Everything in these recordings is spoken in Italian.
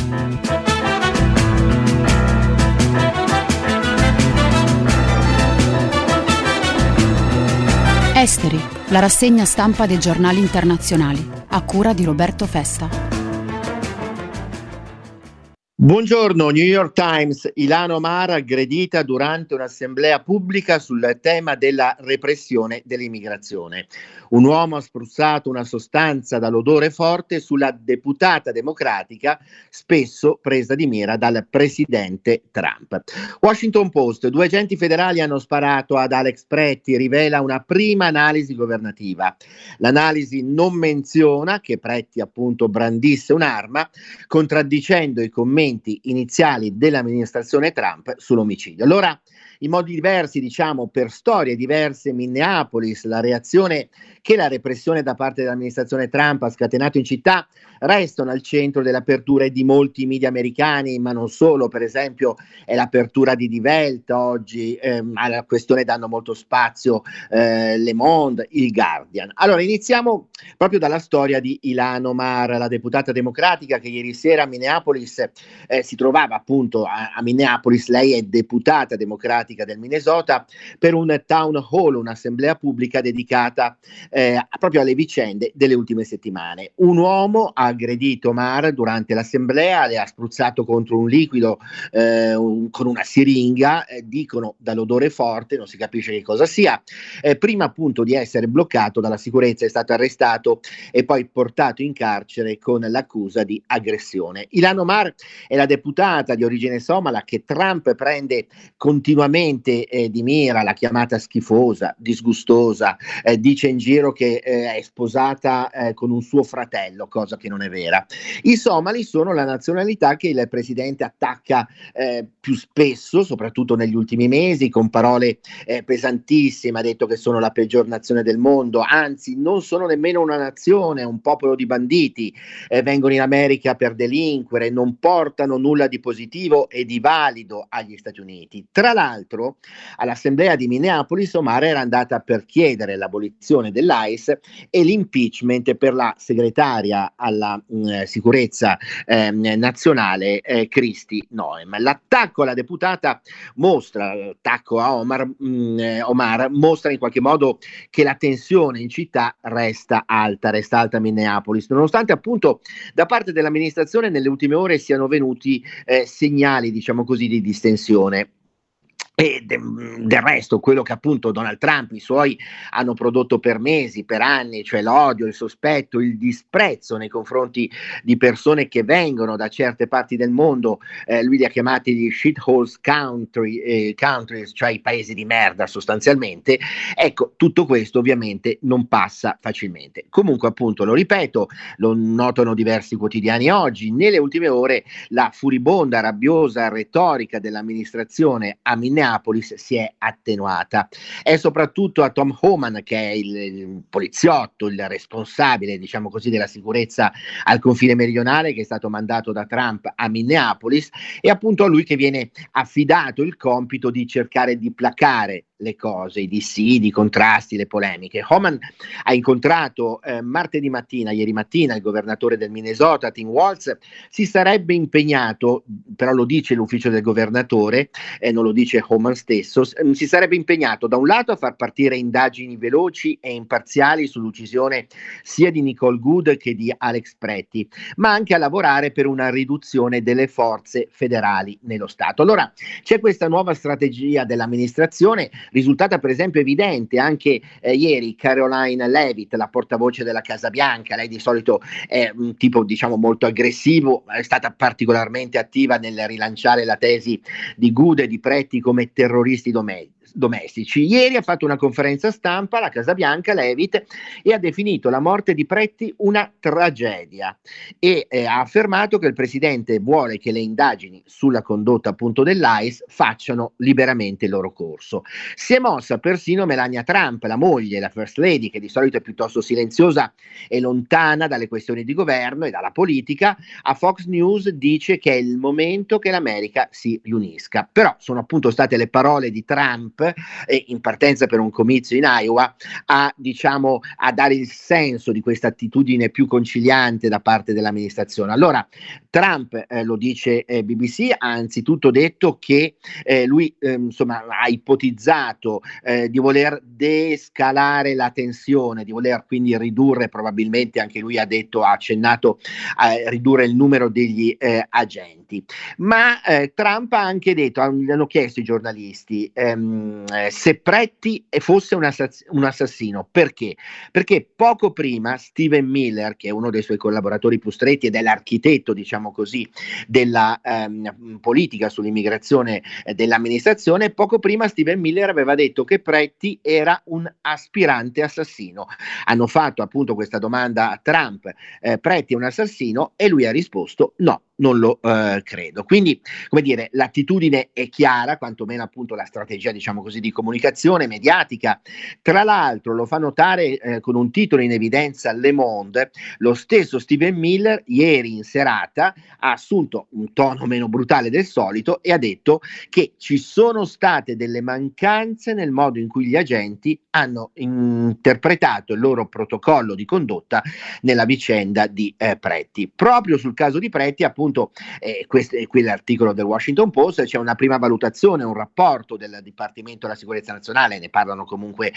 Esteri, la rassegna stampa dei giornali internazionali, a cura di Roberto Festa. Buongiorno. New York Times. Ilhan Omar aggredita durante un'assemblea pubblica sul tema della repressione dell'immigrazione. Un uomo ha spruzzato una sostanza dall'odore forte sulla deputata democratica, spesso presa di mira dal presidente Trump. Washington Post. 2 agenti federali hanno sparato ad Alex Pretti, rivela una prima analisi governativa. L'analisi non menziona che Pretti appunto brandisse un'arma, contraddicendo i commenti iniziali dell'amministrazione Trump sull'omicidio. Allora, in modi diversi, diciamo, per storie diverse, Minneapolis, la reazione che la repressione da parte dell'amministrazione Trump ha scatenato in città restano al centro delle aperture di molti media americani, ma non solo. Per esempio è l'apertura di Die Welt oggi, alla questione danno molto spazio Le Monde, il Guardian. Allora iniziamo proprio dalla storia di Ilhan Omar, la deputata democratica che ieri sera a Minneapolis si trovava appunto a Minneapolis. Lei è deputata democratica del Minnesota, per un town hall, un'assemblea pubblica dedicata proprio alle vicende delle ultime settimane. Un uomo ha aggredito Omar durante l'assemblea, le ha spruzzato contro un liquido con una siringa, dicono dall'odore forte, non si capisce che cosa sia. Prima appunto di essere bloccato dalla sicurezza è stato arrestato e poi portato in carcere con l'accusa di aggressione. Ilhan Omar è la deputata di origine somala che Trump prende continuamente di mira, l'ha chiamata schifosa, disgustosa, dice in giro che è sposata con un suo fratello, cosa che non è vera. I somali sono la nazionalità che il presidente attacca più spesso, soprattutto negli ultimi mesi, con parole pesantissime. Ha detto che sono la peggior nazione del mondo, anzi non sono nemmeno una nazione, è un popolo di banditi, vengono in America per delinquere, non portano nulla di positivo e di valido agli Stati Uniti. Tra l'altro, all'assemblea di Minneapolis Omar era andata per chiedere l'abolizione dell'ICE e l'impeachment per la segretaria alla sicurezza nazionale Kristi Noem. L'attacco alla deputata l'attacco a Omar mostra in qualche modo che la tensione in città resta alta a Minneapolis, nonostante appunto da parte dell'amministrazione nelle ultime ore siano venuti segnali, diciamo così, di distensione. E del resto quello che appunto Donald Trump, i suoi hanno prodotto per mesi, per anni, cioè l'odio, il sospetto, il disprezzo nei confronti di persone che vengono da certe parti del mondo, lui li ha chiamati gli shitholes countries, cioè i paesi di merda sostanzialmente. Ecco, tutto questo ovviamente non passa facilmente. Comunque appunto, lo ripeto, lo notano diversi quotidiani oggi, nelle ultime ore la furibonda, rabbiosa retorica dell'amministrazione a Minneapolis si è attenuata. È soprattutto a Tom Homan, che è il poliziotto, il responsabile, diciamo così, della sicurezza al confine meridionale, che è stato mandato da Trump a Minneapolis, e appunto a lui che viene affidato il compito di cercare di placare le cose, i dissidi, i contrasti, le polemiche. Homan ha incontrato martedì mattina, ieri mattina, il governatore del Minnesota, Tim Walz. Si sarebbe impegnato, però lo dice l'ufficio del governatore, non lo dice Homan stesso, si sarebbe impegnato da un lato a far partire indagini veloci e imparziali sull'uccisione sia di Nicole Goode che di Alex Pretti, ma anche a lavorare per una riduzione delle forze federali nello Stato. Allora c'è questa nuova strategia dell'amministrazione, risultata per esempio evidente anche ieri. Caroline Leavitt, la portavoce della Casa Bianca, lei di solito è un tipo diciamo molto aggressivo, è stata particolarmente attiva nel rilanciare la tesi di Goode e di Pretti come terroristi domestici. Ieri ha fatto una conferenza stampa alla Casa Bianca, Leavitt, e ha definito la morte di Pretti una tragedia e ha affermato che il presidente vuole che le indagini sulla condotta appunto dell'ICE facciano liberamente il loro corso. Si è mossa persino Melania Trump, la moglie, la First Lady, che di solito è piuttosto silenziosa e lontana dalle questioni di governo e dalla politica. A Fox News dice che è il momento che l'America si riunisca. Però sono appunto state le parole di Trump in partenza per un comizio in Iowa a dare il senso di questa attitudine più conciliante da parte dell'amministrazione. Allora Trump, lo dice BBC, ha anzitutto detto che lui ha ipotizzato di voler descalare la tensione, di voler quindi ridurre, probabilmente anche lui ha accennato a ridurre il numero degli agenti. Ma Trump ha anche detto, gli hanno chiesto i giornalisti se Pretti fosse un assassino. Perché? Perché poco prima Stephen Miller, che è uno dei suoi collaboratori più stretti ed è l'architetto, diciamo così, della politica sull'immigrazione dell'amministrazione, poco prima Stephen Miller aveva detto che Pretti era un aspirante assassino. Hanno fatto appunto questa domanda a Trump, Pretti è un assassino, e lui ha risposto no, non lo credo. Quindi, come dire, l'attitudine è chiara, quantomeno appunto la strategia, diciamo così, di comunicazione mediatica. Tra l'altro lo fa notare con un titolo in evidenza Le Monde, lo stesso Stephen Miller ieri in serata ha assunto un tono meno brutale del solito e ha detto che ci sono state delle mancanze nel modo in cui gli agenti hanno interpretato il loro protocollo di condotta nella vicenda di Pretti. Proprio sul caso di Pretti, appunto, questo è qui l'articolo del Washington Post, c'è una prima valutazione, un rapporto del Dipartimento della Sicurezza Nazionale, ne parlano comunque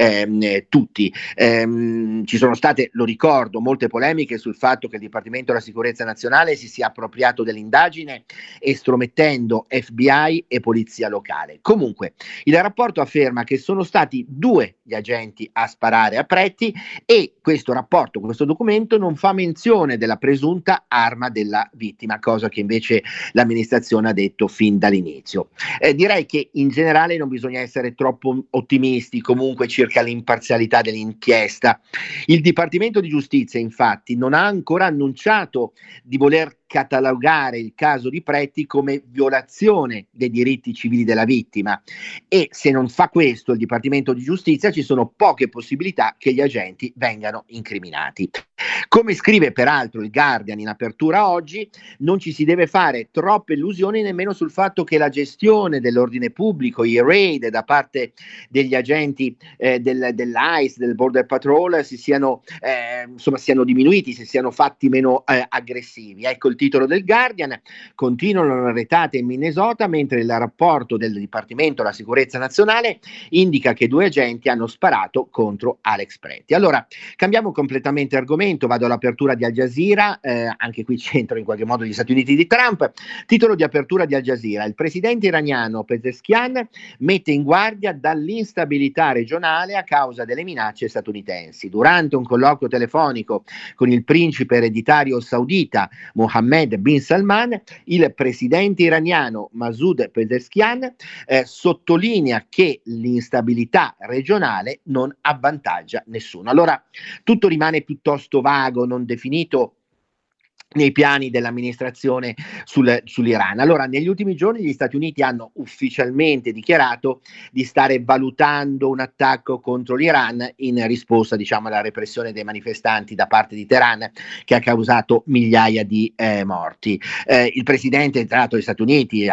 tutti. Ci sono state, lo ricordo, molte polemiche sul fatto che il Dipartimento della Sicurezza Nazionale si sia appropriato dell'indagine estromettendo FBI e polizia locale. Comunque, il rapporto afferma che sono stati 2 gli agenti a sparare a Pretti, e questo rapporto, questo documento non fa menzione della presunta arma della vittima, cosa che invece l'amministrazione ha detto fin dall'inizio. Direi che in generale non bisogna essere troppo ottimisti comunque circa l'imparzialità dell'inchiesta. Il Dipartimento di Giustizia infatti non ha ancora annunciato di voler catalogare il caso di Pretti come violazione dei diritti civili della vittima, e se non fa questo il Dipartimento di Giustizia ci sono poche possibilità che gli agenti vengano incriminati. Come scrive peraltro il Guardian in apertura oggi, non ci si deve fare troppe illusioni nemmeno sul fatto che la gestione dell'ordine pubblico, i raid da parte degli agenti dell'ICE, del Border Patrol, siano diminuiti, si siano fatti meno aggressivi. Ecco il titolo del Guardian: continuano le retate in Minnesota, mentre il rapporto del Dipartimento della Sicurezza Nazionale indica che 2 agenti hanno sparato contro Alex Pretti. Allora, cambiamo completamente argomento, vado all'apertura di Al Jazeera, anche qui c'entro in qualche modo gli Stati Uniti di Trump. Titolo di apertura di Al Jazeera: il presidente iraniano Pezeshkian mette in guardia dall'instabilità regionale a causa delle minacce statunitensi. Durante un colloquio telefonico con il principe ereditario saudita Mohammed bin Salman, il presidente iraniano Masoud Pezeshkian sottolinea che l'instabilità regionale non avvantaggia nessuno. Allora, tutto rimane piuttosto vago, non definito nei piani dell'amministrazione sull'Iran. Allora, negli ultimi giorni gli Stati Uniti hanno ufficialmente dichiarato di stare valutando un attacco contro l'Iran in risposta, diciamo, alla repressione dei manifestanti da parte di Teheran, che ha causato migliaia di morti. Il presidente, tra l'altro, degli Stati Uniti,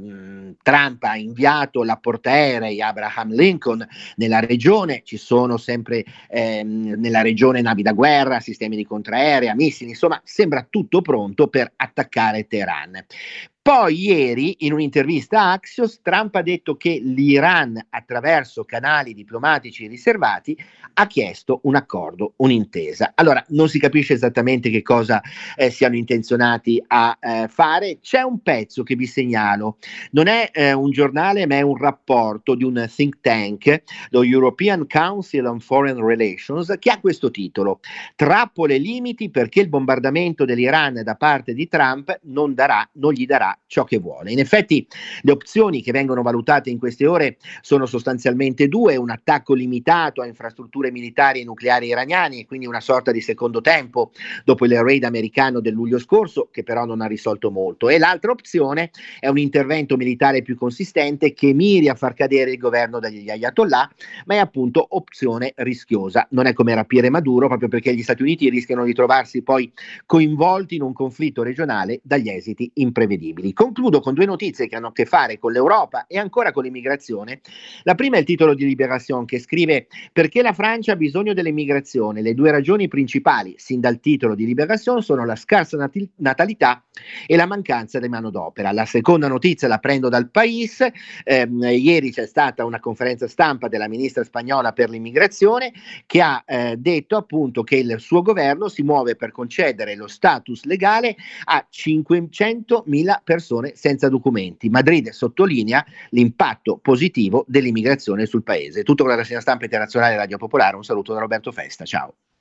Trump, ha inviato la portaerei Abraham Lincoln nella regione. Ci sono sempre nella regione navi da guerra, sistemi di contraerea, missili, insomma sembra tutto pronto per attaccare Teheran. Poi ieri, in un'intervista a Axios, Trump ha detto che l'Iran, attraverso canali diplomatici riservati, ha chiesto un accordo, un'intesa. Allora, non si capisce esattamente che cosa siano intenzionati a fare. C'è un pezzo che vi segnalo, non è un giornale, ma è un rapporto di un think tank, lo European Council on Foreign Relations, che ha questo titolo: trappole e limiti perché il bombardamento dell'Iran da parte di Trump non gli darà ciò che vuole. In effetti le opzioni che vengono valutate in queste ore sono sostanzialmente 2: un attacco limitato a infrastrutture militari e nucleari iraniane, e quindi una sorta di secondo tempo dopo il raid americano del luglio scorso, che però non ha risolto molto, e l'altra opzione è un intervento militare più consistente che miri a far cadere il governo degli Ayatollah, ma è appunto opzione rischiosa. Non è come rapire Maduro, proprio perché gli Stati Uniti rischiano di trovarsi poi coinvolti in un conflitto regionale dagli esiti imprevedibili. sostenibili. Concludo con due notizie che hanno a che fare con l'Europa e ancora con l'immigrazione. La prima è il titolo di Libération, che scrive: perché la Francia ha bisogno dell'immigrazione. Le due ragioni principali, sin dal titolo di Libération, sono la scarsa natalità e la mancanza di manodopera. La seconda notizia la prendo dal País. Ieri c'è stata una conferenza stampa della ministra spagnola per l'immigrazione, che ha detto appunto che il suo governo si muove per concedere lo status legale a 500.000 persone senza documenti. Madrid sottolinea l'impatto positivo dell'immigrazione sul paese. Tutto con la rassegna stampa internazionale Radio Popolare. Un saluto da Roberto Festa, ciao.